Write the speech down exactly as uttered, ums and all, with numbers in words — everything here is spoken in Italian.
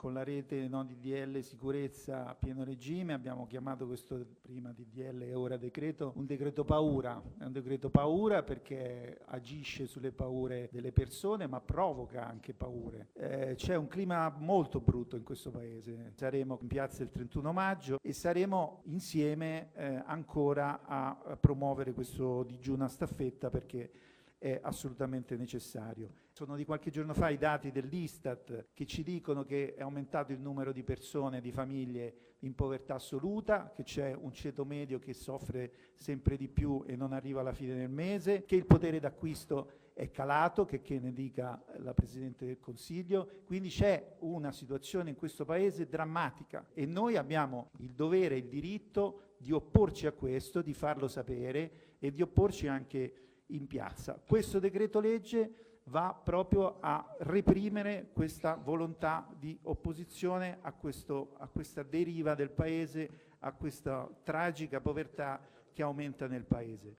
con la rete no, di D D L sicurezza a pieno regime, abbiamo chiamato questo prima D D L e ora decreto un decreto paura. È un decreto paura perché agisce sulle paure delle persone ma provoca anche paure. Eh, c'è un clima molto brutto in questo paese. Saremo in piazza il trentuno maggio e saremo insieme eh, ancora a, a promuovere questo digiuno a staffetta perché è assolutamente necessario. Sono di qualche giorno fa i dati dell'Istat che ci dicono che è aumentato il numero di persone, di famiglie in povertà assoluta, che c'è un ceto medio che soffre sempre di più e non arriva alla fine del mese, che il potere d'acquisto è calato, che, che ne dica la Presidente del Consiglio, quindi c'è una situazione in questo Paese drammatica e noi abbiamo il dovere e il diritto di opporci a questo, di farlo sapere e di opporci anche in piazza. Questo decreto legge va proprio a reprimere questa volontà di opposizione a, questo, a questa deriva del Paese, a questa tragica povertà che aumenta nel Paese.